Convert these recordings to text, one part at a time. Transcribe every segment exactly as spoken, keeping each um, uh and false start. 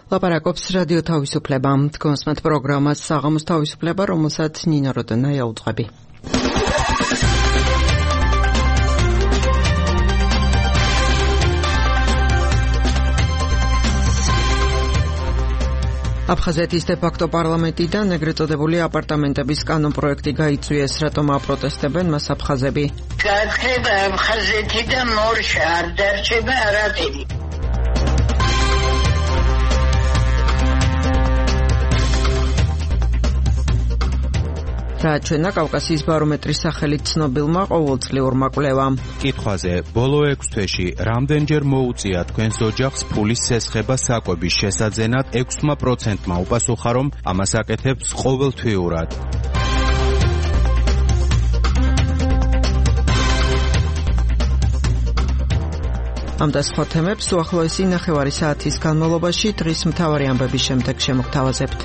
ლაპარაკობს რადიო თავისუფლება. Თქვენსმათ პროგრამას საღამოს თავისუფლება, რომელსაც ნინო როდონა ეუძღვები. აფხაზეთის დე-ფაქტო პარლამენტიდან ეგრეთ წოდებული აპარტამენტების კანონ პროექტი გაიწვიეს, რატომ აპროტესტებენ მას აფხაზები. გაცხება აფხაზეთიდან მორშა არ დარჩება არაფერი. რა ჩვენა კავკასიის ბარომეტრის სახელით ცნობილმა ყოველწლიურმა კვლევამ. კითხვაზე, ბოლო ექვს თვეში რამდენჯერ მოუწია თქვენს ოჯახს ფულის სესხება საკვების შესაძენად ექვსი პროცენტმა უპასუხა, რომ ამას აკეთებს ყოველთვიურად. ამ და სხვა თემებს უახლოესი ნახევარი საათის განმავლობაში დღის მთავარი ამბების შემდეგ შემოგთავაზებთ.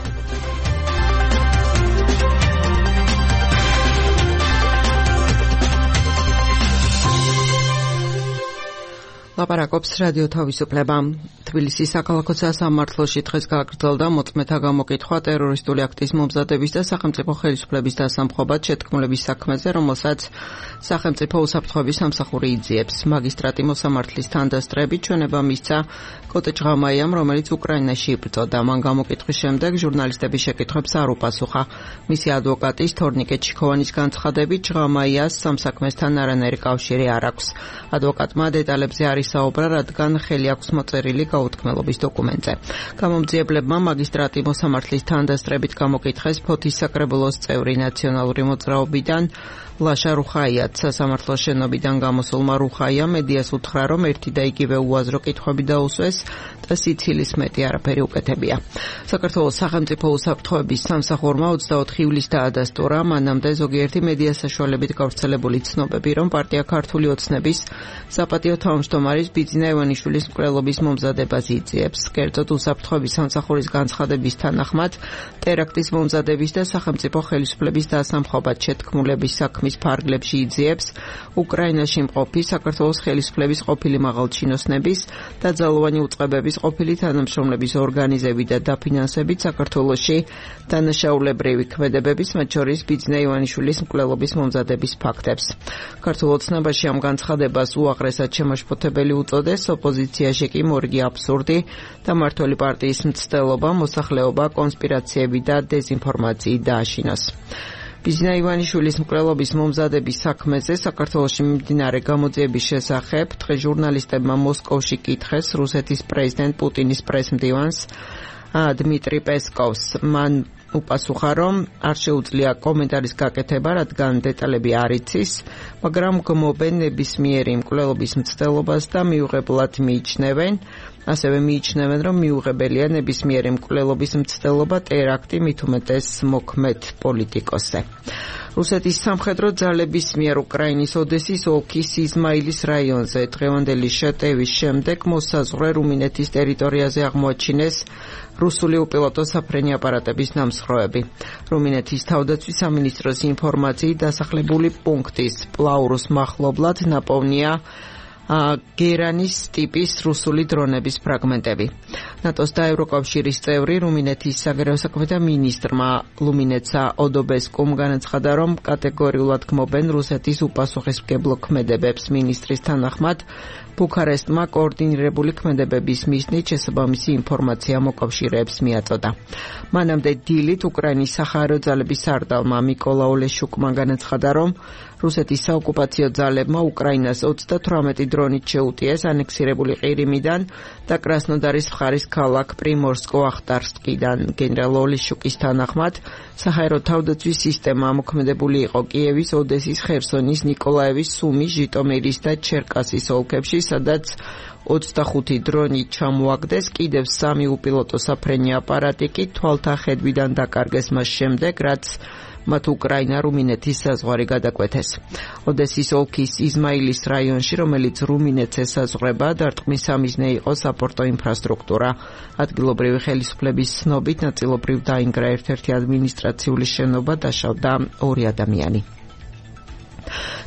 ლაპარაკობს რადიო თავისუფლება. თბილისის საქალაქო სასამართლოში დღეს გაგრძელდა მოწმეთა გამოკითხვა ტერორისტული აქტის მომზადების და სახელმწიფო ხელისუფლების დასამხობად შეთქმულების საქმეზე, რომელსაც სახელმწიფო უსაფრთხოების სამსახური იძიებს. მაგისტრატი მოსამართლის თანდასწრებით ჩვენება მისცა კოტე ჭღამაიამ, რომელიც უკრაინაში იბრძოდა. მან გამოკითხვის შემდეგ ჟურნალისტების შეკითხვებს არ უპასუხა. მისი ადვოკატის თორნიკე ჩიქოვანის განცხადებით, ჭღამაიას სამსაქმესთან არანაირი კავშირი არ აქვს. ადვოკატმა დეტალებზე არ ისაუბრა, რადგან ხელი აქვს მოწერილი გაუთქმელობის დოკუმენტზე. გამომძიებლებმა მაგისტრატი მოსამართლის თანდასწრებით გამოკითხეს ფოთის საკრებულოს წევრი ნაციონალური მოძრაობიდან ლაშა რუხაიათ. სასამართლოს შენობიდან გამოსულმა რუხაიამ მედიას უთხრა, რომ ერთი და იგივე უაზრო კითხვები დაუსვეს და სიცილის მეტი არაფერი უკეთებია. საქართველოს სახელმწიფო უსაფრთხოების სამსახურმა ოცდაოთხი ივლისს დაადასტურა, მანამდე ზოგიერთი მედია საშუალებით გავრცელებული ცნობები, რომ პარტია ქართული ოცნების საპატიო თავმჯდომარის ბიძინა ივანიშვილის მკვლელობის მომზადებას იძიებს. კერძოდ უსაფრთხოების სამსახურის განცხადების თანახმად, ტერაქტის მომზადების და სახელმწიფო ხელისუფლების დასამხობად შეთქმულების საქმის ფარგლებში იძიებს უკრაინაში მყოფი საქართველოს ხელისუფლების ყოფილი მაღალჩინოსნების და ძალოვანი უწყებების ყოფილი თანამშრომლების ორგანიზებით და დაფინანსებით საქართველოში დანაშაულებრივი ქმედებების, მათ შორის ბიძინა ივანიშვილის მკვლელობის მომზადების ფაქტებს. ქართულ ოცნებაში ამ განცხადებას უაღრესად შემაშფოთებელი უწოდეს, ოპოზიციაში კი მორიგი აბსურდი და მმართველი პარტიის მცდელობა, მოსახლეობა, კონსპირაციები და დეზინფორმაციით დააშინოს. ბიძინა ივანიშვილის მკვლელობის მომზადების საქმეზე საქართველოში მიმდინარე გამოძიების შესახებ დღეს ჟურნალისტებმა მოსკოვში კითხეს რუსეთის პრეზიდენტ პუტინის პრესმდივანს დმიტრი პესკოვს. მან უპასუხა, რომ არ შეუძლია კომენტარის გაკეთება, რადგან დეტალები არ იცის, მაგრამ გმობენ ნებისმიერი მკვლელობის მცდელობას და მიუღებლად მიიჩნევენ, ასევე მიიჩნევენ, რომ მიუღებელია ნებისმიერი მკვლელობის მცდელობა, ტერაქტი, მით უმეტეს მოქმედ პოლიტიკოსზე. რუსეთის სამხედრო ძალების მიერ უკრაინის ოდესის ოლქის იზმაილის რაიონზე დღევანდელი შეტევის შემდეგ მოსაზღვრე რუმინეთის ტერიტორიაზე აღმოაჩინეს რუსული უპილოტო საფრენი აპარატების ნამსხვრევები. რუმინეთის თავდაცვის სამინისტროს ინფორმაციით დასახლებული პუნქტის პლაურუს მახლობლად ნაპოვნია გერანის ტიპის რუსული დრონების ფრაგმენტები. ნატოს და ევროკავშირის წევრი რუმინეთის საგარეო საქმეთა მინისტრმა ლუმინეცა ოდობესკუმ განაცხადა, რომ კატეგორიულად გმობენ რუსეთის უპასუხისმგებლო ქმედებებს. მინისტრის თანახმად, ბუქარესტმა კოორდინირებული ქმედებების მიზნით შესაბამისი ინფორმაცია მოკავშირეებს მიაწოდა. მანამდე დილით უკრაინის სახაერო ძალების სარდალმა მიკოლა ოლეშუკმა განაცხადა, რომ რუსეთის საოკუპაციო ძალებმა უკრაინას ოცდათვრამეტი დრონით შეუტიეს ანექსირებული ყირიმიდან და კრასნოდარის მხარის ქალაქ პრიმორსკო-ახტარსკიდან. გენერალ ოლეშუკის თანახმად, სახაერო თავდაცვის სისტემა მოქმედებული იყო კიევის, ოდესის, ხერსონის, ნიკოლაევის, სუმის, ჟიტომირის და ჩერკასის ოლქებში, სადაც ოცდახუთი დრონი ჩამოაგდეს, კიდევ სამი უპილოტო საფრენი აპარატი კი თვალთა ხედვიდან დაკარგეს მას შემდეგ, რაც მათ უკრაინა რუმინეთის საზღვარი გადაკვეთეს. ოდესის ოლქის იზმაილის რაიონში, რომელიც რუმინეთს ესაზღვრება, დარტყმის სამიზნე იყო საპორტო ინფრასტრუქტურა. ადგილობრივი ხელისუფლების ცნობით, ნაწილობრივ დაინგრა ერთ-ერთი ადმინისტრაციული შენობა, დაშავდა ორი ადამიანი.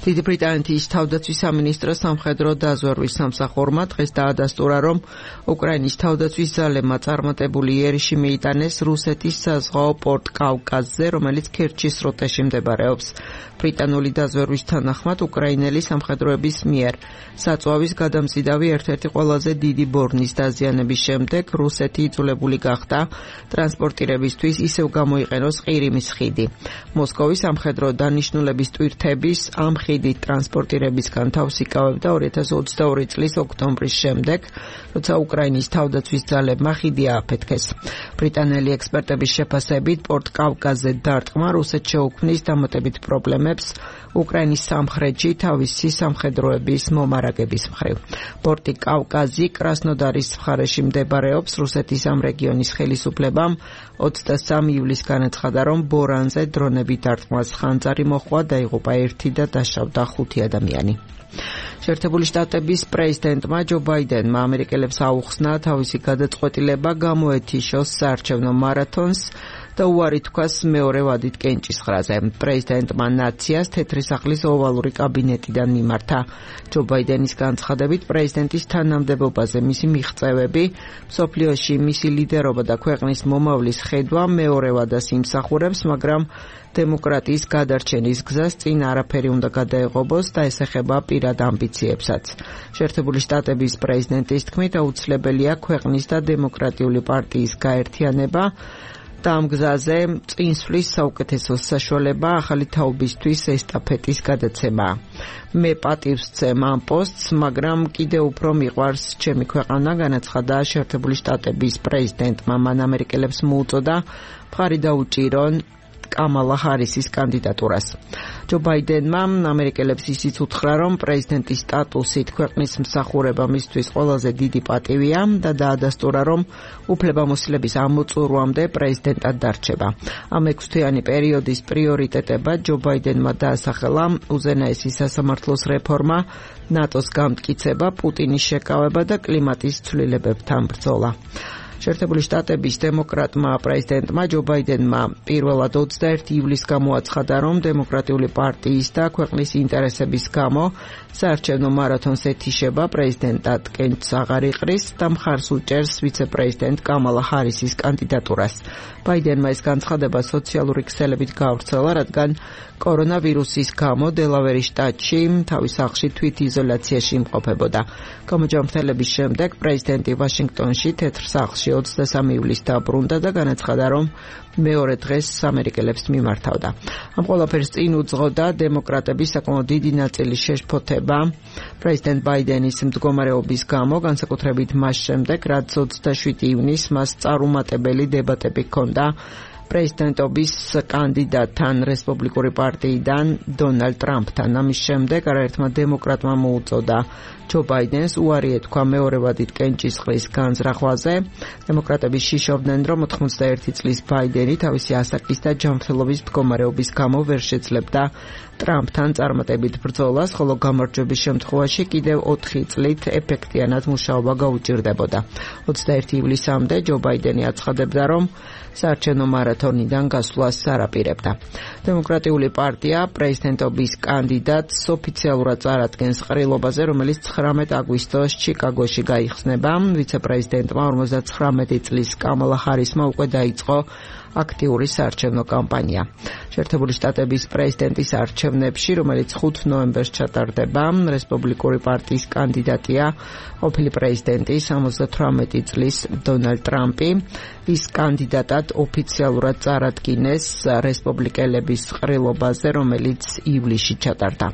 დიდი ბრიტანეთის თავდაცვის სამინისტროს სამხედრო დაზვერვის სამსახურმა დღეს დაადასტურა, რომ უკრაინის თავდაცვის ძალებმა წარმატებული იერიში მიიტანეს რუსეთის საზღვაო პორტ კავკაზზე, რომელიც ქერჩის სრუტეში მდებარეობს. ბრიტანული დაზვერვის თანახმად უკრაინელი სამხედროების მიერ საწვავის გადამზიდავი ერთ-ერთი ყველაზე დიდი ბორნის დაზიანების შემდეგ რუსეთი იძულებული გახდა ტრანსპორტირებისთვის ისევ გამოიყენოს ყირიმის ხიდი. მოსკოვის სამხედრო დანიშნულების ტვირთების ამ ხიდით ტრანსპორტირებისგან თავს იკავებდა ორი ათას ოცდაორი წლის ოქტომბრის შემდეგ, როცა უკრაინის თავდაცვის ძალებმა ხიდი ააფეთქეს. ბრიტანელი ექსპერტების შეფასებით პორტ კავკაზზე დარტყმა რუსეთს შეუქმნის დამატებით პრობლემებს უკრაინის სამხრეთში თავისი სამხედროების მომარაგების მხრივ. პორტი კავკაზი კრასნოდარის მხარეში მდებარეობს. რუსეთის ამ რეგიონის ხელისუფლებამ ოცდასამი ივლისს განაცხადა, რომ ბორანზე დრონები დარტყმას ხანძარი მოჰყვა, დაიღუპა ერთი და დაშავდა ხუთი ადამიანი. შეერთებული შტატების პრეზიდენტმა ჯო ბაიდენმა ამერიკელებს აუხსნა თავისი გადაწყვეტილება გამოეთიშოს საარჩევნო მარათონს და უარი თქვას მეორე ვადით კენჭისყრაზე. პრეზიდენტმა ნაციას თეთრი სახლის ოვალური კაბინეტიდან მიმართა. ჯო ბაიდენის განცხადებით პრეზიდენტის თანამდებობაზე მისი მიღწევები, მსოფლიოში მისი ლიდერობა და ქვეყნის მომავლის ხედვა მეორე ვადას იმსახურებს, მაგრამ დემოკრატიის გადარჩენის გზას წინ არაფერი უნდა გადაეღობოს და ეს ეხება პირად ამბიციებსაც. შეერთებული შტატების პრეზიდენტის თქმით, აუცილებელია ქვეყნის და დემოკრატიული პარტიის გაერთიანება და ამ გზაზე წინსვლის საუკეთესო საშუალება ახალი თაობისთვის ესტაფეტის გადაცემა. მე პატივს ვცემ ამ პოსტს, მაგრამ კიდევ უფრო მიყვარს ჩემი ქვეყანა, განაცხადა შეერთებული შტატების პრეზიდენტმა. მან ამერიკელებს მოუწოდა მხარი დაუჭირონ კამალა ჰარისის კანდიდატურას. ჯო ბაიდენმა ამერიკელებს ისიც უთხრა, რომ პრეზიდენტის სტატუსით ქვეყნის მსახურება მისთვის ყველაზე დიდი პატივია და დაადასტურა, რომ უფლებამოსილების ამოწურვამდე პრეზიდენტად დარჩება. ამ ექვსთვიანი პერიოდის პრიორიტეტებად ჯო ბაიდენმა დაასახელა უზენაესი სასამართლოს რეფორმა, ნატოს გამტკიცება, პუტინის შეკავება და კლიმატის ცვლილებებთან ბრძოლა. შეერთებული შტატების დემოკრატმა პრეზიდენტმა ჯო ბაიდენმა პირველად ოცდაერთი ივლისს გამოაცხადა, რომ დემოკრატიული პარტიის და ქვეყნის ინტერესების გამო საარჩევნო მარათონს ეთიშება, პრეზიდენტად კენჭს აღარ იყრის და მხარს უჭერს ვიცე-პრეზიდენტ კამალა ჰარისის კანდიდატურას. ბაიდენმა ეს განცხადება სოციალური ქსელებით გაავრცელა, რადგან კორონავირუსის გამო დელავერის შტატში თავის სახლში თვითიზოლაციაში იმყოფებოდა. გამოჯანმრთელების შემდეგ პრეზიდენტი ვაშინგტონში თეთრ სახლში ოცდასამი ივლისს დაბრუნდა და განაცხადა, რომ მეორე დღეს ამერიკელებს მიმართავდა. ამ ყველაფერს წინ უძღოდა დემოკრატების საკმაოდ დიდი ნაწილის შეშფოთება პრეზიდენტ ბაიდენის მდგომარეობის გამო, განსაკუთრებით მას შემდეგ, რაც ოცდაშვიდი ივნისს მას წარუმატებელი დებატები ჰქონდა პრეზიდენტობის კანდიდატთან რესპუბლიკური პარტიიდან დონალდ ტრამპთან. ამის შემდეგ არაერთმა დემოკრატმა მოუწოდა ჯო ბაიდენს უარი ეთქვა მეორე ვადით კენჭისყრის განზრახვაზე. დემოკრატები შიშობდნენ, რომ ოთხმოცდაერთი წლის ბაიდენი თავისი ასაკის და ჯანმრთელობის მდგომარეობის გამო ვერ შეძლებდა ტრამპთან წარმატებით ბრძოლას, ხოლო გამარჯვების შემთხვევაში კიდევ ოთხი წლით ეფექტიანად მუშაობა გაუჭირდებოდა. ოცდაერთი ივლისამდე ჯო ბაიდენი აცხადებდა, რომ საარჩევნო მარათონიდან გასვლას არ აპირებდა. დემოკრატიული პარტია პრეზიდენტობის კანდიდატს ოფიციალურად წარადგენს ყრილობაზე, რომელიც ცხრამეტ აგვისტოს ჩიკაგოში გაიხსნება. ვიცე-პრეზიდენტმა ორმოცდაცხრამეტი წლის კამალა ჰარისმა უკვე დაიწყო აქტიური საარჩევნო კამპანია. შეერთებული შტატების პრეზიდენტის არჩევნებში, რომელიც ხუთ ნოემბერს ჩატარდება, რესპუბლიკური პარტიის კანდიდატია ყოფილი პრეზიდენტი სამოცდათვრამეტი წლის დონალდ ტრამპი. ის კანდიდატად ოფიციალურად წარადგინეს რესპუბლიკელების ყრილობაზე, რომელიც ივლისში ჩატარდა.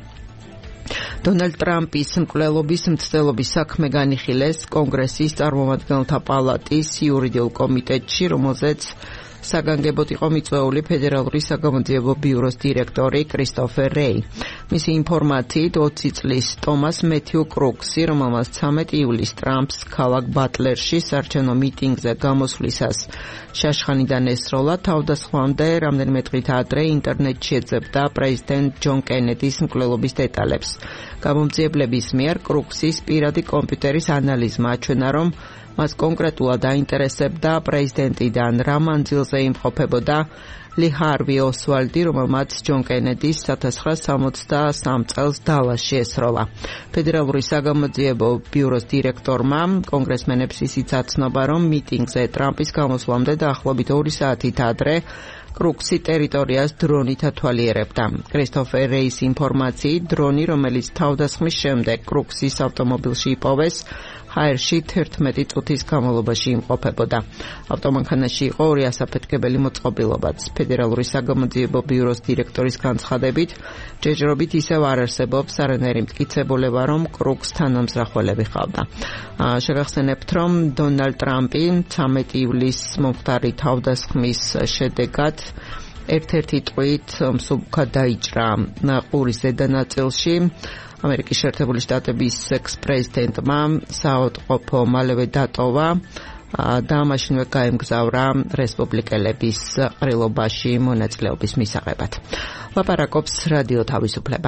დონალდ ტრამპის მკვლელობის მცდელობის საქმე განიხილეს კონგრესის წარმომადგენელთა პალატის იურიდიულ კომიტეტში, რომელზეც საგანგებოდ იყო მიწვეული ფედერალური საგამოძიებო ბიუროს დირექტორი კრისტოფერ რეი. მისი ინფორმაციით ოცი წლის ტომას მეთიუ კრუქსი, რომელმაც ცამეტი ივლისს ტრამპს ქალაქ ბატლერში საარჩევნო მიტინგზე გამოსვლისას შაშხანიდან ესროლა, თავდასხმამდე რამდენიმე დღით ადრე ინტერნეტში ეძებდა პრეზიდენტ ჯონ კენედის მკვლელობის დეტალებს. გამომძიებლების მიერ კრუქსის პირადი კომპიუტერის ანალიზმა აჩვენა, რომ მას კონკრეტულად აინტერესებდა პრეზიდენტიდან რა მანძილზე იმყოფებოდა ლი ჰარვი ოსვალდი, რომელმაც ჯონ კენედის千九百სამოცდასამ წელს დალასში ესროლა. ფედერალური საგამოძიებო ბიუროს დირექტორმა კონგრესმენებს ისიც აცნობა, რომ მიტინგზე ტრამპის გამოსვლამდე დაახლოებით ორი საათით ადრე კრუქსი ტერიტორიას დრონით ათვალიერებდა. კრისტოფერ რეის ინფორმაციით, დრონი, რომელიც თავდასხმის შემდეგ კრუქსის ავტომობილში იპოვეს, ჰაერში თერთმეტი წუთის განმავლობაში იმყოფებოდა. ავტომანქანაში იყო ორი ასაფეთქებელი მოწყობილობაც. ფედერალური საგამოძიებო ბიუროს დირექტორის განცხადებით, ჯერჯერობით ისევ არ არსებობს არანაირი მტკიცებულება, რომ კრუგს თანამზრახველები ჰყავდა. შეგახსენებთ, რომ დონალდ ტრამპი ცამეტი ივლისს მომხდარი თავდასხმის შედეგად ერთ-ერთი ტყვით მსუბუქად დაიჭრა ყურის ზედა ნაწილში. ამერიკის შეერთებული შტატების ექს-პრეზიდენტმა საავადმყოფო მალევე დატოვა და მაშინვე გაემგზავრა რესპუბლიკელების ყრილობაში მონაწილეობის მისაღებად. ლაპარაკობს რადიო თავისუფლება.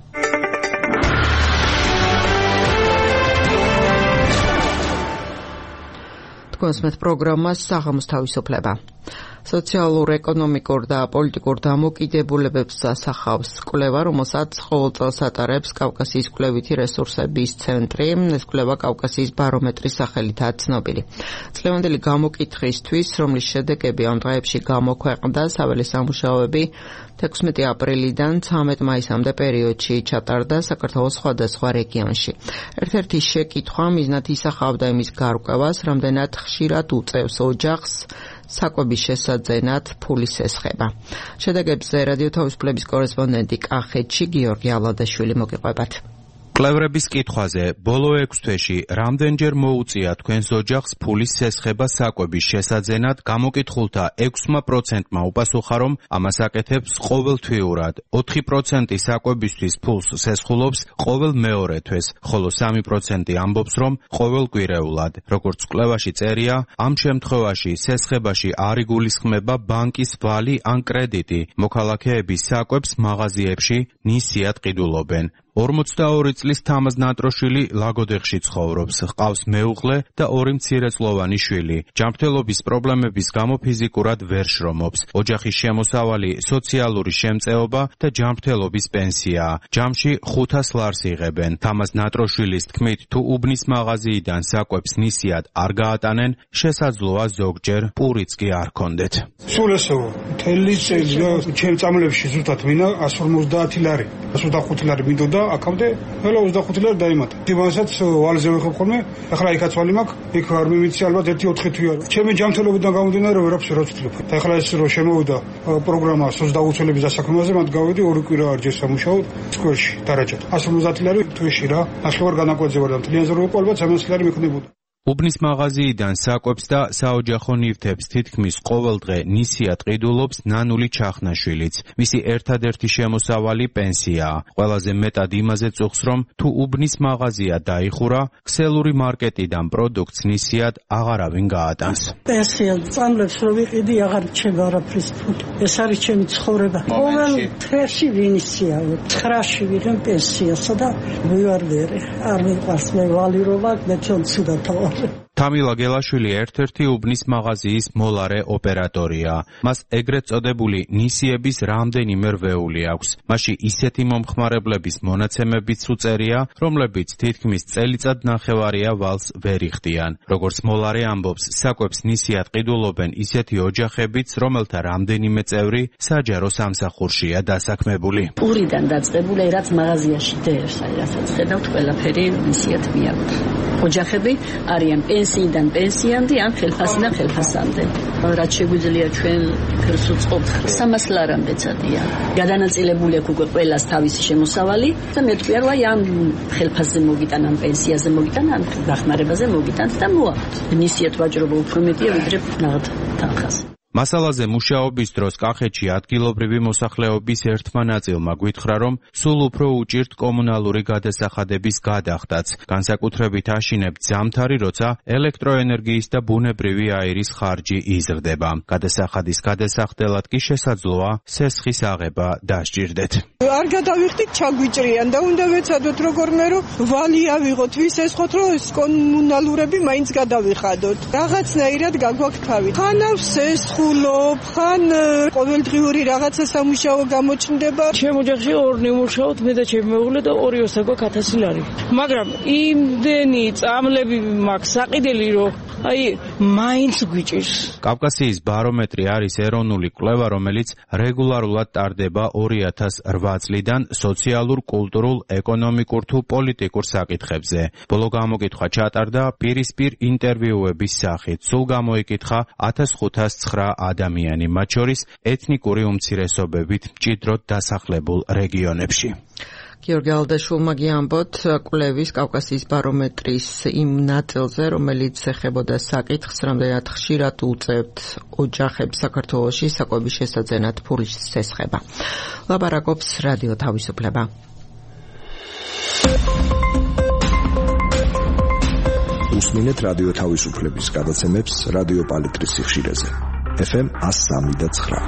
თქვენს პროგრამას საღამოს თავისუფლება. სოციალურ, ეკონომიკურ და პოლიტიკურ დამოკიდებულებებს ასახავს კვლევა, რომელსაც ყოველ წელს ატარებს კავკასიის კვლევითი რესურსების ცენტრი. ეს კვლევა კავკასიის ბარომეტრის სახელითაა ცნობილი. წლევანდელი გამოკითხვისთვის, რომლის შედეგები ამ დღეებში გამოქვეყნდა, საველე სამუშაოები თექვსმეტი აპრილიდან ცამეტ მაისამდე პერიოდში ჩატარდა საქართველოს სხვადასხვა რეგიონში. ერთ-ერთი შეკითხვა მიზნად ისახავდა იმის გარკვევას, რამდენად ხშირად უწევს ოჯახს საკვების შესაძენად ფულის ესხება. შედეგებზე რადიო თავისუფლების კორესპონდენტი კახეთში გიორგი ალადაშვილი მოგიყვებათ. კვლევრების კითხვაზე ბოლო ექვს თვეში რამდენჯერ მოუწია თქვენს ოჯახს ფულის სესხება საკვების შესაძენად, გამოკითხულთა ექვსმა პროცენტმა უპასუხა, რომ ამას აკეთებს ყოველთვიურად. ოთხი პროცენტი საკვებისთვის ფულს სესხულობს ყოველ მეორე თვეს, ხოლო სამი პროცენტი ამბობს, რომ ყოველკვირეულად. როგორც კვლევაში წერია, ამ შემთხვევაში სესხებაში არ იგულისხმება ბანკის ვალი ან კრედიტი. მოქალაქეები საკვებს მაღაზიებში ნისიად ყიდულობენ. ორმოცდაორი წლის თამაზ ნატროშვილი ლაგოდეხში ცხოვრობს, ჰყავს მეუღლე და ორი მცირეწლოვანი შვილი. ჯანმრთელობის პრობლემების გამო ფიზიკურად ვერ შრომობს. ოჯახის შემოსავალი სოციალური შემწეობა და ჯანმრთელობის პენსიაა. ჯამში ხუთას ლარს იღებენ. თამაზ ნატროშვილის თქმით, თუ უბნის მაღაზიიდან საკვებს ნისიად არ გაატანენ, შესაძლოა ზოგჯერ პურიც კი არ ჰქონდეთ. სულ ესეო, მთელი წელი ჩემ წამლებში ზუსტად მინა εκατს ორმოცდაათი ლარი, εκατს ოცდახუთი ლარი მინდოდა. აქამდე ყველა ოცდახუთი ლარი დაიმატა. დივანსაც ვალზე ვეხებ ხოლმე, ახლა იქაც ვალი მაქვს, იქ არ მიმიცი ალბათ ერთი ოთხი თვია. ჩემი ჯანმრთელობიდან გამომდინარე ვერაფერს ვერ ვცდილობ. და ახლა ეს რო შემოვიდა პროგრამა სოცდაუცველების დასაქმებაზე, მათ გავედი ორი კვირა არ ჯერ სამუშაოდ სკოლაში დარაჯად. εκατს ორმოცდაათი ლარი თვეში რა. ნახევარ განაკვეთზე ვარ და მთლიან ზრდაზე ალბათ სამას ლარი მექნებოდა. უბნის მაღაზიიდან საკვებს და საოჯახო ნივთებს თითქმის ყოველ დღე ნისიად ყიდულობს ნანული ჩახნაშვილიც. მისი ერთადერთი შემოსავალი პენსიაა. ყველაზე მეტად იმაზე წუხს, რომ თუ უბნის მაღაზია დაიხურა, ქსელური მარკეტიდან პროდუქტს ნისიად აღარავინ გაატანს. პენსიად წამლებს რო ვიყიდი, აღარ რჩება არაფრის ფული. ეს არის ჩემი ცხოვრება. ყოველ თვეში ვინისიავ. ცხრაში ვიღებ პენსიასა და ვივარდერე. არ მიყვარს მე ვალი რო ვარ, მე ჩვენ ცუდათავ. თამილა გელაშვილი ერთ-ერთი უბნის მაღაზიის მოლარე ოპერატორია. მას ეგრეთ წოდებული ნისიების რამდენიმე რვეული აქვს. მასში ისეთი მომხმარებლების მონაცემებიც უწერია, რომლებიც თითქმის წელიწად ნახევარია ვალს ვერ იხდიან. როგორც მოლარე ამბობს, საკვებს ნისიად ყიდულობენ ისეთი ოჯახებიც, რომელთა რამდენიმე წევრი საჯარო სამსახურშია დასაქმებული. პურიდან დაწყებული, რაც მაღაზიაში დევს, აი რასაც ხედავთ, ყველაფერი ნისიად მიაქვს. ოჯახები არიან პენსიიდან პენსიამდე ან ხელფასიდან ხელფასამდე. რაც შეგვიძლია ჩვენ ფერს უწყობთ სამას ლარამდე წადია. გადანაწილებული აქვს უკვე ყველას თავისი შემოსავალი და მე თქვია რომ აი ამ ხელფასზე მოგიტან, ამ პენსიაზე მოგიტან, ამ დახმარებაზე მოგიტან და მოაქვთ. ნისიად ვაჭრობა უფრო მეტია ვიდრე ნაღად თანხაზე. მასალაზე მუშაობის დროს კახეთში ადგილობრივი მოსახლეობის ერთმა ნაწილმა გვითხრა, რომ სულ უფრო უჭირთ კომუნალური გადასახადების გადახდაც. განსაკუთრებით აშინებთ ზამთარი, როცა ელექტროენერგიის და ბუნებრივი აირის ხარჯი იზრდება. გადასახადის გადასახდელად კი შესაძლოა სესხის აღება დასჭირდეთ. არ გადავიხდით ჩაგვიჭრიან და უნდა ვეცადოთ როგორმე რომ ვალი ავიღოთ, ვის ესხოთ რომ ეს კომუნალურები მაინც გადავიხადოთ. რაღაცნაირად გაგვაქვს თავი. ხანავს სესხუ ვსრულობ, ხან ყოველდღიური რაღაცა სამუშაო გამოჩნდება. ჩემ ოჯახში ორნი მუშაობთ, მე და ჩემი მეუღლე და ორი ოსა გვაქვს ათასი ლარი. მაგრამ იმდენი წამლები მაქვს საყიდელი, რომ აი მაინც გვიჭირს. კავკასიის ბარომეტრი არის ეროვნული კვლევა, რომელიც რეგულარულად ტარდება ორი ათას რვა წლიდან სოციალურ, კულტურულ, ეკონომიკურ თუ პოლიტიკურ საკითხებზე. ბოლო გამოკითხვა ჩატარდა პირისპირ ინტერვიუების სახით. სულ გამოიკითხა ათას ხუთას ცხრა ადამიანი, მათ შორის ეთნიკური უმცირესობებით მჭიდროდ დასახლებულ რეგიონებში. გიორგი ალდაშვილმა გიამბოთ კვლევის კავკასიის ბარომეტრის იმ ნაწილზე, რომელიც ეხებოდა საკითხს, რამდენად ხშირად უწევთ ოჯახებს საქართველოში საკვების შესაძენად ფულის სესხება. ლაპარაკობს რადიო თავისუფლება. უსმინეთ რადიო თავისუფლების გადაცემებს რადიო პალიტრის სიხშირეზე. ეფ ემ εκατო სამი და ცხრა.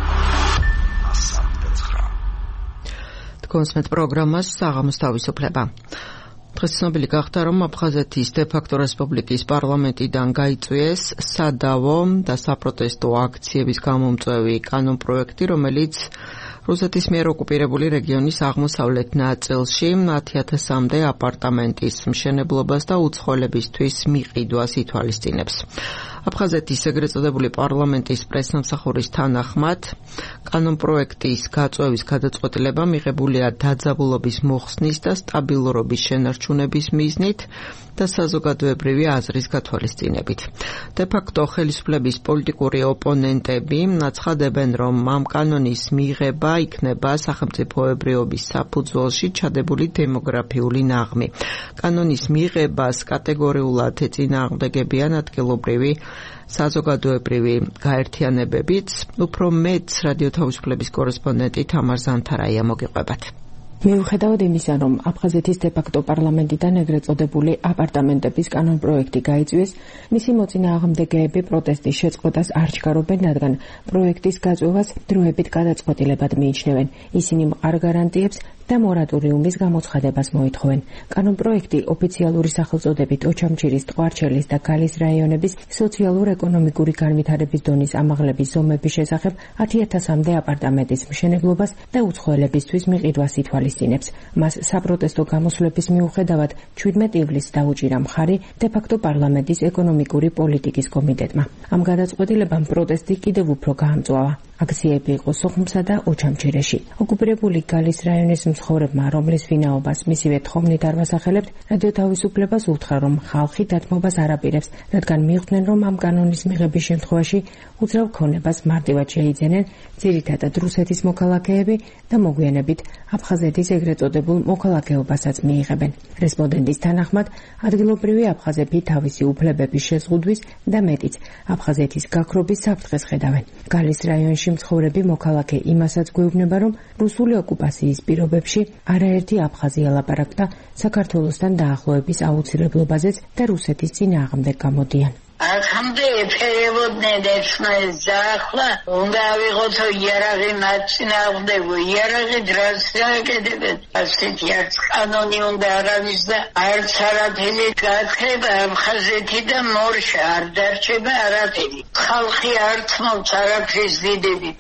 კონსმეთ პროგრამას საღამოს თავისუფლება. დღეს ცნობილი გახდა, რომ აფხაზეთის დე-ფაქტო რესპუბლიკის პარლამენტიდან გაიწვიეს სადავო და საპროტესტო აქციების გამომწვევი კანონპროექტი, რომელიც რუსეთის მიერ ოკუპირებული რეგიონის აღმოსავლეთ ნაწილში ათი ათასამდე აპარტამენტის მშენებლობას და უცხოელებისთვის მიყიდვას ითვალისწინებს. აფხაზეთის ეგრეთ წოდებული პარლამენტის პრესნამსახურის თანახმად, კანონპროექტის გაწვევის გადაწყვეტილება მიღებულია დაძაბულობის მოხსნის და სტაბილურობის შენარჩუნების მიზნით და საზოგადოებრივი აზრის გათვალისწინებით. დე-ფაქტო ხელისუფლების პოლიტიკური ოპონენტები აცხადებენ, რომ ამ კანონის მიღება იქნება სახელმწიფოებრიობის საფუძველში ჩადებული დემოგრაფიული ნაღმი. კანონის მიღებას კატეგორიულად ეწინააღმდეგებიან ადგილობრივი საზოგადოებრივი გაერთიანებებიც. უფრო მეტს რადიო თავისუფლების კორესპონდენტი თამარ ზანთარაია მოგიყვებათ. მიუხედავად იმისა, რომ აფხაზეთის დე-ფაქტო პარლამენტიდან ეგრეთ წოდებული აპარტამენტების კანონპროექტი გაიწვიეს, მისი მოწინააღმდეგეები პროტესტის შეწყვეტას არ ჩქარობენ, რადგან პროექტის გაწვევას დროებით გადაწყვეტილებად მიიჩნევენ. ისინი მყარ გარანტიებს და მორატორიუმის გამოცხადებას მოითხოვენ. კანონპროექტი ოფიციალური სახელწოდებით ოჩამჩირის, ტყვარჩელის და გალის რაიონების სოციალურ-ეკონომიკური განვითარების დონის ამაღლების ზომების შესახებ ათი ათასამდე აპარტამენტის მშენებლობას და უცხოელებისთვის მიყიდვას ითვალისწინებს. მას საპროტესტო გამოსვლების მიუხედავად ჩვიდმეტ ივლისს დაუჭირა მხარი დე-ფაქტო პარლამენტის ეკონომიკური პოლიტიკის კომიტეტმა. ამ გადაწყვეტილებამ პროტესტი კიდევ უფრო გაამწვავა. აქციები იყო სოხუმსა და ოჩამჩირეში. ოკუპირებული გალის რაიონის მცხოვრებმა, რომლის ვინაობას მისივე თხოვნით არ ვასახელებთ, რადიო თავისუფლებას უთხრა, რომ ხალხი დათმობას არ აპირებს, რადგან მიხვდნენ, რომ ამ კანონის მიღების შემთხვევაში უძრავ ქონებას მარტივად შეიძენენ ძირითადად რუსეთის მოქალაქეები და მოგვიანებით აფხაზეთის ეგრეთ წოდებულ მოქალაქეობასაც მიიღებენ. რესპონდენტის თანახმად, ადგილობრივი აფხაზები თავისი უფლებების შეზღუდვის და მეტიც აფხაზეთის გაქრობის საფრთხეს ხედავენ. გალის რაიონში მცხოვრები მოქალაქე იმასაც გვეუბნება, რომ რუსული ოკუპაციის პირობებში არაერთი აფხაზი ელაპარაკდა საქართველოსთან დაახლოების აუცილებლობაზეც და რუსეთის წინააღმდეგ გამოდიან. აქამდე ეფერებოდნენ ეცნაეს დაახლა, უნდა ავიღოთო იარაღი მათ წინააღმდეგ, იარაღი დრას გააკეთებენ. ასეთი არც კანონი უნდა არავის და არც არაფერი გათხება აფხაზეთი და მორშა არ დარჩება არაფერი. ხალხი არ თმობს არაფრის დიდებით.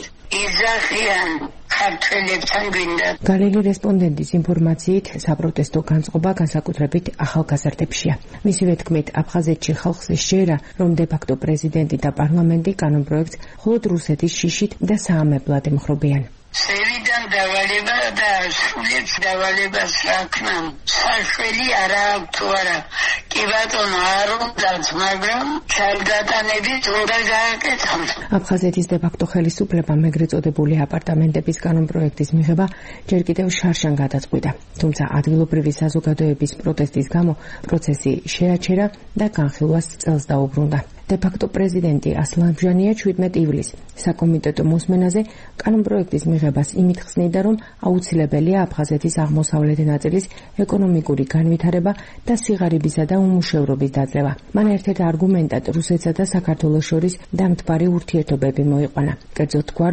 იზახიან ქართველებთან გვინდა. გალილი რესპონდენტის ინფორმაციით საპროტესტო განწყობა განსაკუთრებით ახალგაზრდებშია. მისივე თქმით, აფხაზეთში ხალხს შეერა, რომ დე-ფაქტო პრეზიდენტი და პარლამენტი კანონპროექტს მხოლოდ რუსეთის შიშით და საამებლად ემხრობიან. სევიდან დავალება და სულიც დავალებას რაქნან. საშველი არა აქვს თუ არა. კი ბატონო, არ უნდათ, მაგრამ ჩარგატანებით უნდა გააკეთონ. აფხაზეთის დე-ფაქტო ხელისუფლებამ ეგრეთ წოდებული აპარტამენტების კანონპროექტის მიღება ჯერ კიდევ შარშან გადაწყვიტა. თუმცა ადგილობრივი საზოგადოების პროტესტის გამო პროცესი შეაჩერა და განხილვას წელს დაუბრუნდა. დე-ფაქტო პრეზიდენტი ასლან ბჟანია ჩვიდმეტ ივლისს საკომიტეტო მოსმენაზე კანონპროექტის მიღებას იმით ხსნიდა, რომ აუცილებელია აფხაზეთის აღმოსავლეთ ნაწილის ეკონომიკური განვითარება და სიღარიბისა და უმუშევრობის დაძლევა. მან ერთ-ერთ არგუმენტად რუსეთსა და საქართველოს შორის დამთბარი ურთიერთობები მოიყვანა. კერძოდ თქვა, რომ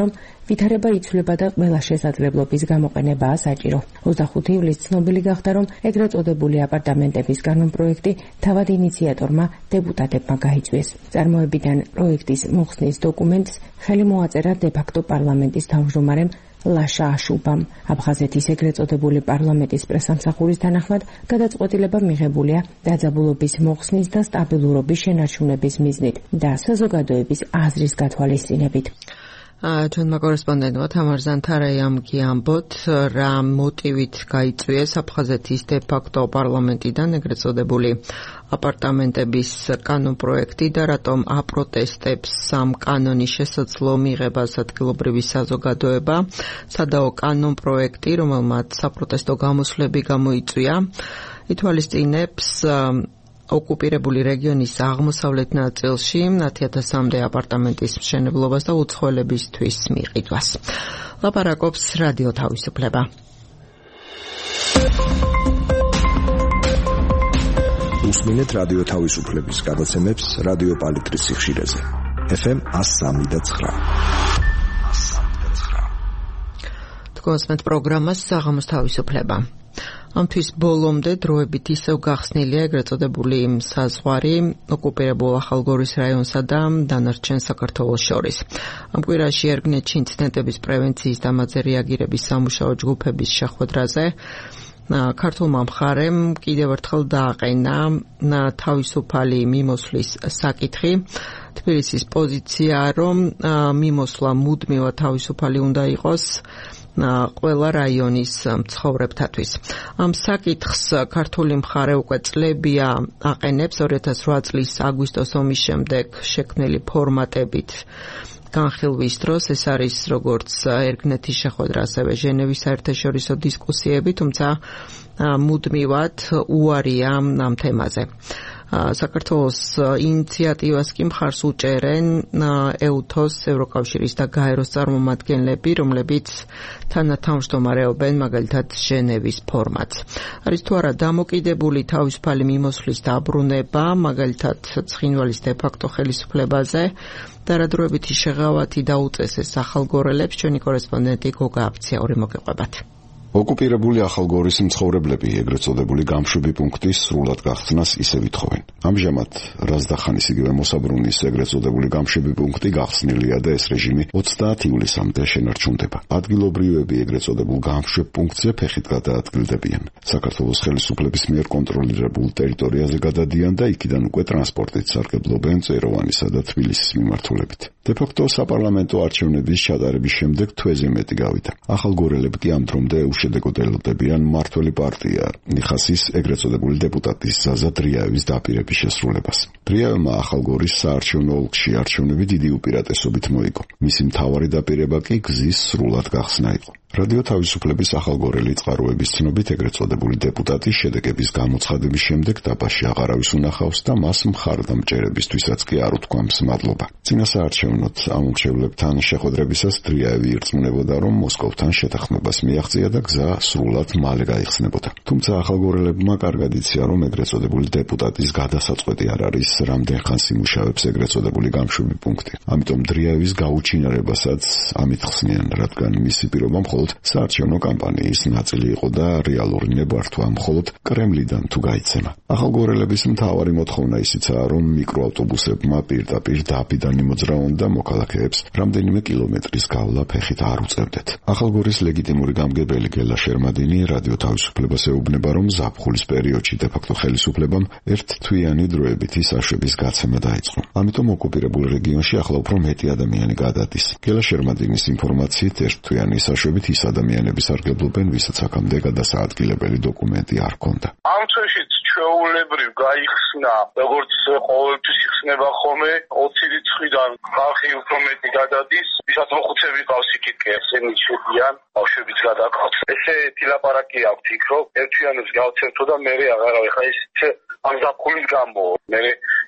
ვითარება იცვლება და ყველა შესაძლებლობის გამოყენებაა საჭირო. ოცდახუთი ივლისს ცნობილი გახდა, რომ ეგრეთ წოდებული აპარტამენტების კანონპროექტი თავად ინიციატორმა დეპუტატებმა გაიწვიეს. წარმოებიდან პროექტის მოხსნის დოკუმენტს ხელი მოაწერა დე-ფაქტო პარლამენტის თავმჯდომარემ ლაშა აშუბამ. აფხაზეთის ეგრეთ წოდებული პარლამენტის პრესამსახურის თანახმად, გადაწყვეტილება მიღებულია დაძაბულობის მოხსნის და სტაბილურობის შენარჩუნების მიზნით და საზოგადოების აზრის გათვალისწინებით. ჩვენმა კორესპონდენტმა თამარ ზანთარაიამ გიამბოთ, რა მოტივით გაიწვიეს აფხაზეთის დე-ფაქტო პარლამენტიდან ეგრეთ წოდებული აპარტამენტების კანონპროექტი და რატომ აპროტესტებს ამ კანონის შესაძლო მიღებას ადგილობრივი საზოგადოება. სადაო კანონპროექტი, რომელმაც საპროტესტო გამოსვლები გამოიწვია, ითვალისწინებს ოკუპირებული რეგიონის აღმოსავლეთ ნაწილში ათი ათასამდე აპარტამენტის მშენებლობას და უცხოელებისთვის მიყიდვას. ლაპარაკობს რადიო თავისუფლება. უსმინეთ რადიო თავისუფლების გადაცემებს რადიო პალიტრის სიხშირეზე. ეფ ემ ას სამი და ცხრა. თქვენსმეთ პროგრამას საღამოს თავისუფლება. ამ თვის ბოლომდე დროებით ისევ გახსნილია ეგრეთ წოდებული საზღვარი ოკუპირებულ ახალგორის რაიონსა და დანარჩენ საქართველოს შორის. ამ კვირაში ერგნეთში ინციდენტების პრევენციის და მათზე რეაგირების სამუშაო ჯგუფების შეხვედრაზე ქართულმა მხარემ კიდევ ერთხელ დააყენა თავისუფალი მიმოსვლის საკითხი. თბილისის პოზიცია, რომ მიმოსვლა მუდმივად თავისუფალი უნდა იყოს ყველა რაიონის მცხოვრებთათვის. ამ საკითხს ქართული მხარე უკვე წლებია აყენებს ორი ათას რვა წლის აგვისტოს ომის შემდეგ შექმნილი ფორმატებით განხილვის დროს. ეს არის როგორც ერგნეთის შეხვედრა, ასევე ჟენევის საერთაშორისო დისკუსიები, თუმცა მუდმივად უარია ამ თემაზე. საქართველოს ინიციატივას კი მხარს უჭერენ ეუთოს, ევროკავშირის და გაეროს წარმომადგენლები, რომლებიც თანათავმჯდომარეობენ მაგალითად ჟენევის ფორმატს. არის თუ არა დამოკიდებული თავისუფალი მიმოსვლის დაბრუნება, მაგალითად ცხინვალის დე-ფაქტო ხელისუფლებაზე და რა დროებითი შეღავათი დაუწესეს ახალგორელებს. ჩვენი კორესპონდენტი გოგა აფციური მოგეყვებათ. ოკუპირებული ახალგორის მცხოვრებლები ეგრეთ წოდებული გამშვები პუნქტის სრულად გახსნას ისევ ითხოვენ. ამჟამად რაზდახანის იგივე მოსაბრუნის ეგრეთ წოდებული გამშვები პუნქტი გახსნილია და ეს რეჟიმი ოცდაათი ივლისამდე შენარჩუნდება. ადგილობრივები ეგრეთ წოდებულ გამშვებ პუნქტზე ფეხით გადაადგილდებიან. საქართველოს ხელისუფლების მიერ კონტროლირებულ ტერიტორიაზე გადადიან და იქიდან უკვე ტრანსპორტით სარგებლობენ წეროვანისა და თბილისის მიმართულებით. დე-ფაქტო საპარლამენტო არჩევნების ჩატარების შემდეგ თვეზე მეტი გავიდა. ახალგორელები კი ამ დრომდე უშედეგოდ ელოდებიან მმართველი პარტია ნიხასის ეგრეთ წოდებული დეპუტატის ზაზა დრიაევის დაპირების შესრულებას. დრიაევმა ახალგორის საარჩევნო ოლქში არჩევნები დიდი უპირატესობით მოიგო. მისი მთავარი დაპირება კი გზის სრულად გახსნა იყო. რადიო თავისუფლების ახალგორელი წყაროების ცნობით ეგრეთ წოდებული დეპუტატის შედეგების გამოცხადების შემდეგ დაბაში აღარავის უნახავს და მას მხარდამჭერებისთვისაც კი არ უთქვამს მადლობა. წინასაარჩევნოთ ამ მრჩევლებთან შეხვედრებისას დრიაევი ირწმუნებოდა, რომ მოსკოვთან შეთანხმებას მიაღწია და გზა სრულად მალე გაიხსნებოდა. თუმცა ახალგორელებმა კარგად იციან, რომ ეგრეთ წოდებული დეპუტატის გადასაწყვეტი არ არის რამდენ ხანს იმუშავებს ეგრეთ წოდებული გამშვები პუნქტი. ამიტომ დრიაევის გაუჩინარებასაც ამით ხსნიან, რადგან მისი პირობა მხოლოდ საარჩევნო კამპანიის ნაწილი იყო და რეალური ნებართვა მხოლოდ კრემლიდან თუ გაიცემა. ახალგორელების მთავარი მოთხოვნა ისიცაა, რომ მიკროავტობუსებმა პირდაპირ დაბიდან იმოძრავონ და მოქალაქეებს რამდენიმე კილომეტრის გავლა ფეხით არ უწევდეთ. ახალგორის ლეგიტიმური გამგებელი გელა შერმადინი რადიო თავისუფლებას ეუბნება, რომ ზაფხულის პერიოდში დე-ფაქტო ხელისუფლებამ ერთთვიანი დროებითი საშვების გაცემა დაიწყო. ამიტომ ოკუპირებულ რეგიონში ახლა უფრო მეტი ადამიანი გადადის. გელა შერმადინის ინფორმაციით ერთთვიანი საშვებით ის ადამიანები სარგებლობენ, ვისაც აქამდე გადასაადგილებელი დოკუმენტი არ ჰქონდა. ამ თვეშიც ჩვეულებრივ გაიხსნა, როგორც ყოველთვის იხსნება ხოლმე, ოცი რიცხვიდან ხალხი უფრო მეტი გადადის, ვისაც მოხუცები ყავს იქით კი ესენი შედიან, ბავშვებიც გადაყავთ. ესეთი ლაპარაკი აქვთ იქ, რომ ერთიანებს გავცემთო და მე აღარავი ხა ის ამ ზაფხულის გამო. მე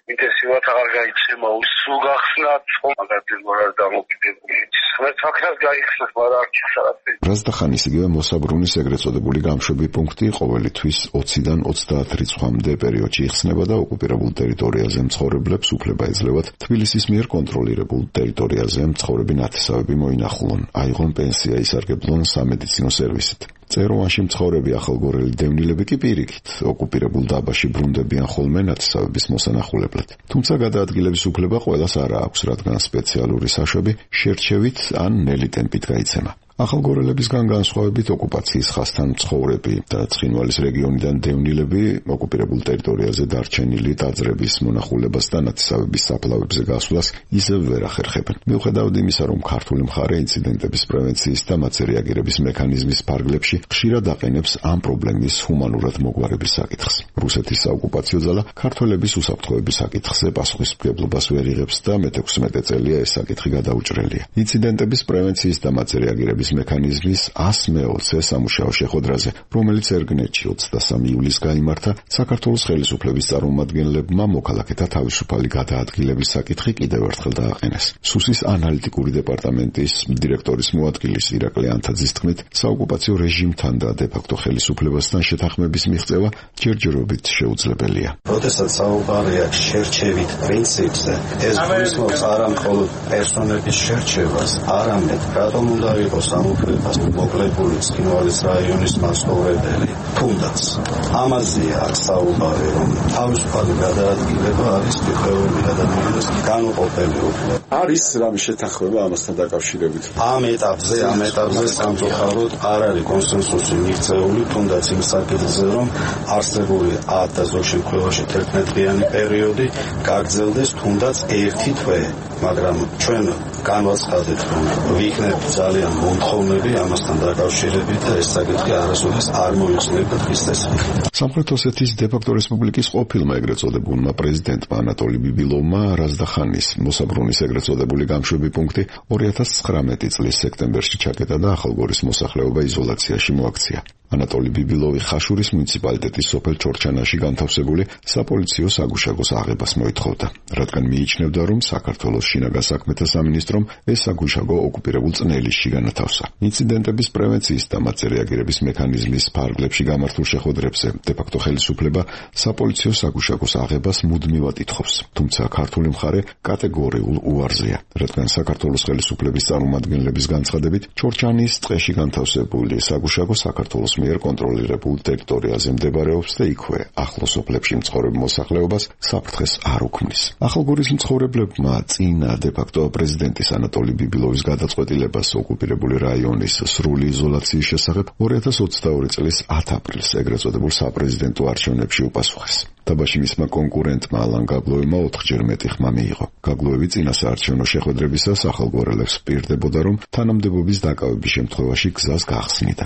ინტენსიურად აღარ გაიხსნა სულ გახსნათ მაგალითად მორალ დამოკიდებული ხმეთ ფაქტად გაიხსნათ მაგრამ არ ჩახსნათ რაზდახანის იგივე მოსაბრუნის ეგრეთ წოდებული გამშვები პუნქტი ყოველი თვის ოციდან ოცდაათ რიცხვამდე პერიოდში იხსნება და ოკუპირებულ ტერიტორიაზე მცხოვრებლებს უფლება ეძლევათ თბილისის მიერ კონტროლირებულ ტერიტორიაზე მცხოვრები ნათესავები მოინახულონ, აიღონ პენსია, ისარგებლონ სამედიცინო სერვისით. წეროვანში მცხოვრები ახალგორელი დევნილები კი პირიქით ოკუპირებულ დაბაში ბრუნდებიან ხოლმე ნათესავების მოსანახულებლად. თუმცა გადაადგილების უფლება ყველას არ აქვს, რადგან სპეციალური საშვები შერჩევით ან ნელი ტემპით გაიცემა. ახალგორელებისგან განსხვავებით ოკუპაციის ხასთან მცხოვრები და ცხინვალის რეგიონიდან დევნილები ოკუპირებულ ტერიტორიაზე დარჩენილი ტაძრების მონახულებას და ნათესავების საფლავებზე გასვლას ისევ ვერ ახერხებენ. მიუხედავად იმისა, რომ ქართული მხარე ინციდენტების პრევენციის და მათზე რეაგირების მექანიზმის ფარგლებში ხშირად აყენებს ამ პრობლემის ჰუმანურად მოგვარების საკითხს. რუსეთის საოკუპაციო ძალა ქართველების უსაფრთხოების საკითხზე პასუხისმგებლობას ვერ იღებს და მეთექვსმეტე წელია ეს საკითხი გადაუჭრელია. ინციდენტების პრევენციის და მათზე რეაგირების მექანიზმის ას მეოცე სამუშაო შეხვედრაზე, რომელიც ერგნეთში ოცდასამი ივლისს გაიმართა, საქართველოს ხელისუფლების წარმომადგენლებმა მოქალაქეთა თავისუფალი გადაადგილების საკითხი კიდევ ერთხელ დააყენეს. სუსის ანალიტიკური დეპარტამენტის დირექტორის მოადგილის ირაკლი ანთაძის თქმით, საოკუპაციო რეჟიმთან და დე-ფაქტო ხელისუფლებასთან შეთანხმების მიღწევა ჯერჯერობით შეუძლებელია. როდესაც საუბარია შერჩევით პრინციპზე, ეს გულისხმობს არა მხოლოდ პერსონების შერჩევას, არამედ რატომ უნდა იყოს სამუფლებას მოკლებული ცხინვალის რაიონის მასწავლებელი. თუნდაც ამაზეა აქ საუბარი, რომ თავისუფალი გადაადგილება არის მიღწეული ადამიანის განუყოფელი უფლება. არის რამე შეთანხმება ამასთან დაკავშირებით? ამ ეტაპზე, ამ ეტაპზე სამწუხაროდ არ არის კონსენსუსი მიღწეული, თუნდაც იმ საკითხზე, რომ არსებული ათ და ზოგ შემთხვევაში თერთმეტდღიანი პერიოდი გაგრძელდეს თუნდაც ერთი თვე, მაგრამ ჩვენ განვაცხადეთ, რომ ვიქნებთ ძალიან მომთხოვნები ამასთან დაკავშირებით და ეს საკითხი არასოდეს არ მოიხსნება დღის წესრიგით. სამხრეთ ოსეთის დე-ფაქტო რესპუბლიკის ყოფილმა ეგრეთ წოდებულმა პრეზიდენტმა ანატოლი ბიბილოვმა რაზდახანის მოსაბრუნის ეგრეთ წოდებული გამშვები პუნქტი ორი ათას ცხრამეტი წლის სექტემბერში ჩაკეტა და ახალგორის მოსახლეობა იზოლაციაში მოაქცია. ანატოლი ბიბილოვი ხაშურის მუნიციპალიტეტის სოფელ ჩორჩანაში განთავსებული საპოლიციო საგუშაგოს აღებას მოითხოვდა, რადგან მიიჩნევდა, რომ საქართველოს შინაგან საქმეთა სამინისტრომ ეს საგუშაგო ოკუპირებულ წნელისში განათავსა. ინციდენტების პრევენციის და მათზე რეაგირების მექანიზმის ფარგლებში გამართულ შეხვედრებზე დე-ფაქტო ხელისუფლება საპოლიციო საგუშაგოს აღებას მუდმივად ითხოვს, თუმცა ქართული მხარე კატეგორიულ უარზეა, რადგან საქართველოს ხელისუფლების წარმომადგენლების განცხადებით ჩორჩანის ტყეში განთავსებული საგუშაგო საქართველოს მიერ კონტროლირებულ ტერიტორიაზე მდებარეობს და იქვე ახლოს სოფლებში მცხოვრებ მოსახლეობას საფრთხეს არ უქმნის. ახალგორის მცხოვრებლებმა წინა დე-ფაქტო პრეზიდენტის ანატოლი ბიბილოვის გადაწყვეტილებას ოკუპირებული რაიონის სრული იზოლაციის შესახებ ორი ათას ოცდაორი წლის ათ აპრილს ეგრეთ წოდებულ საპრეზიდენტო არჩევნებში უპასუხეს. დაბაში მისმა კონკურენტმა ალან გაგლოევმა ოთხჯერ მეტი ხმა მიიღო. გაგლოევი წინა საარჩევნო შეხვედრებისას ახალგორელებს პირდებოდა, რომ თანამდებობის დაკავების შემთხვევაში გზას გაახსნიდა.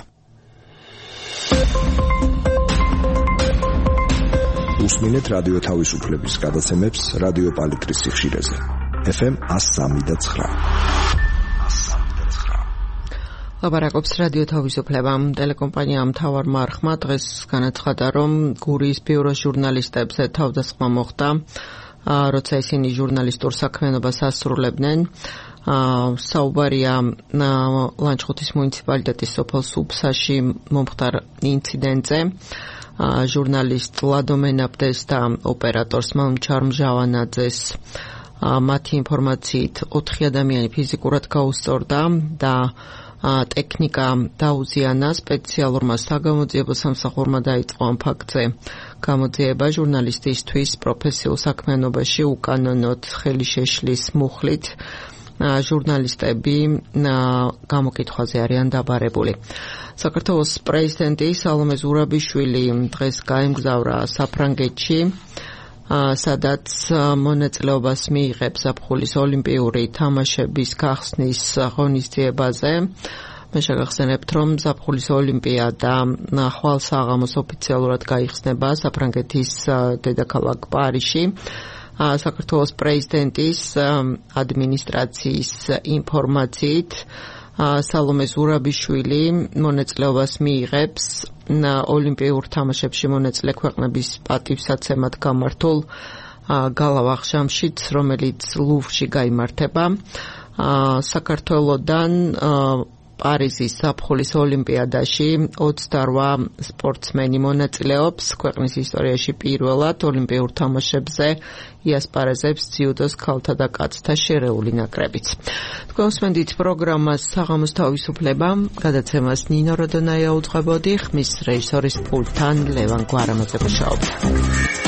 უსმინეთ რადიო თავისუფლების გადაცემებს რადიო პალიტრის სიხშირეზე. ეფ ემ ას სამი და ცხრა. ლაპარაკობს რადიო თავისუფლება. ტელეკომპანია მთავარ მარხმა დღეს განაცხადა, რომ გურიის ბიუროს ჟურნალისტებზე თავდასხმა მოხდა, როცა ისინი ჟურნალისტურ საქმიანობას ასრულებდნენ. საუბარია ლანჩხუთის მუნიციპალიტეტის სოფელ სუფსაში მომხდარ ინციდენტზე. ჟურნალისტ ლადო მენაბდეს და ოპერატორს მალმჩარ მჟავანაძეს მათი ინფორმაციით ოთხი ადამიანი ფიზიკურად გაუსწორდა და ტექნიკა დაუზიანა. სპეციალურმა საგამოძიებო სამსახურმა დაიწყო ამ ფაქტზე გამოძიება ჟურნალისტისთვის პროფესიულ საქმიანობაში უკანონოდ ხელი შეშლის მუხლით. ჟურნალისტები გამოკითხვაზე არიან დაბარებული. საქართველოს პრეზიდენტი სალომე ზურაბიშვილი დღეს გაემგზავრა საფრანგეთში, სადაც მონაწილეობას მიიღებს ზაფხულის ოლიმპიური თამაშების გახსნის ღონისძიებაზე. მე შეგახსენებთ, რომ ზაფხულის ოლიმპიადა ხვალ საღამოს ოფიციალურად გაიხსნება საფრანგეთის დედაქალაქ პარიზში. საქართველოს პრეზიდენტის ადმინისტრაციის ინფორმაციით სალომე ზურაბიშვილი მონაწილეობას მიიღებს ოლიმპიურ თამაშებში მონაწილე ქვეყნების პატივსაცემად გამართულ გალავ ახშამშიც, რომელიც ლუვრში გაიმართება. საქართველოდან პარიზის ზაფხულის ოლიმპიადაში ოცდაოთხ სპორტსმენი მონაწილეობს. ქვეყნის ისტორიაში პირველად ოლიმპიურ თამაშებზე იასპარეზებს ძიუდოს ქალთა და კაცთა შერეული ნაკრებიც. თქვენ უსმენთ პროგრამას საღამოს თავისუფლება, გადაცემას ნინო როდონაია უძღვებოდი, ხმის რეჟისორის პულტთან ლევან გვარამაძე მუშაობდა.